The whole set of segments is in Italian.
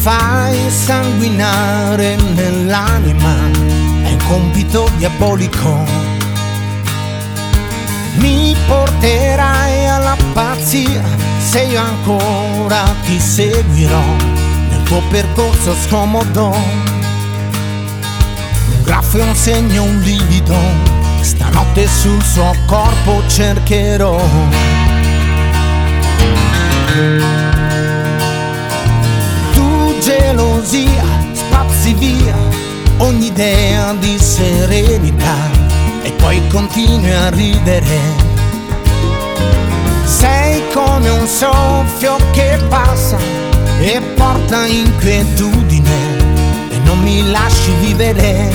fai sanguinare nell'anima, è un compito diabolico. Mi porterai alla pazzia se io ancora ti seguirò nel tuo percorso scomodo. Un graffio, un segno, un livido, stanotte sul suo corpo cercherò. Tu gelosia, spazzi via ogni idea di serenità e poi continui a ridere. Sei come un soffio che passa e porta inquietudine e non mi lasci vivere.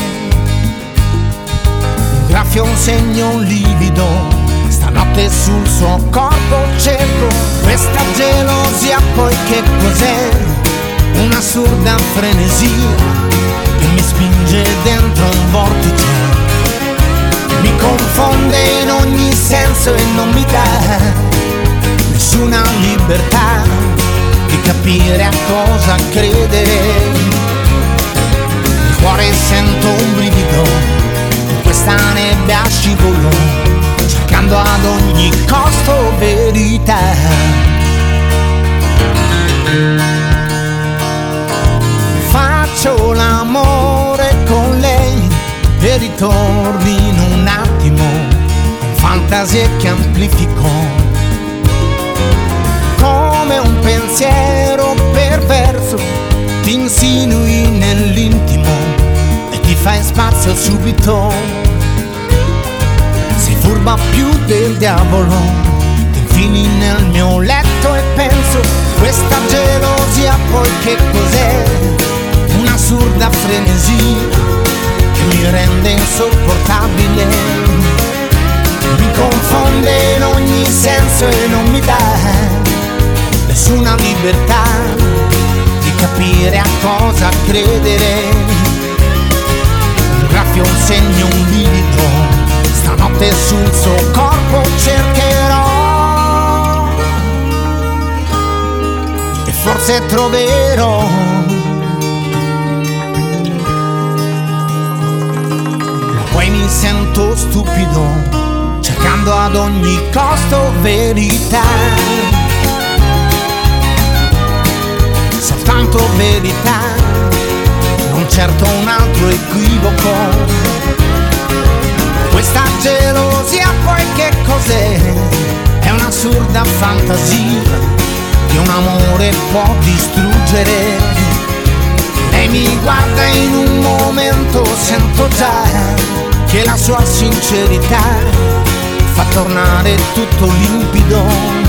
Un graffio, un segno, un livido, stanotte sul suo corpo cerco questa gelosia. Poi che cos'è? Un'assurda frenesia che mi spinge dentro un vortice. Mi confonde in ogni senso e non mi dà nessuna libertà di capire a cosa credere. Nel cuore sento un brivido, in questa nebbia scivolo, cercando ad ogni costo verità. Faccio l'amore con lei e ritorni in un attimo, con fantasie che amplifico, come un pensiero perverso ti insinui nell'intimo e ti fai spazio subito. Sei furba più del diavolo, ti infili nel mio letto e penso questa gelosia. Poi che cos'è? Un'assurda frenesia che mi rende insopportabile, mi confonde in ogni senso e non mi dà nessuna libertà di capire a cosa credere. Un graffio, un segno, un livido, stanotte sul suo corpo cercherò e forse troverò mi sento stupido, cercando ad ogni costo verità. Soltanto verità, non certo un altro equivoco. Questa gelosia poi che cos'è? È un'assurda fantasia che un amore può distruggere. Lei mi guarda in un momento, sento già che la sua sincerità fa tornare tutto limpido.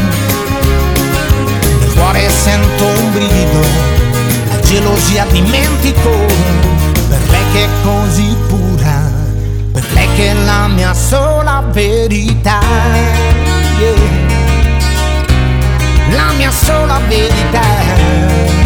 Nel cuore sento un brivido, la gelosia dimentico, per lei che è così pura, per lei che è la mia sola verità, yeah. La mia sola verità.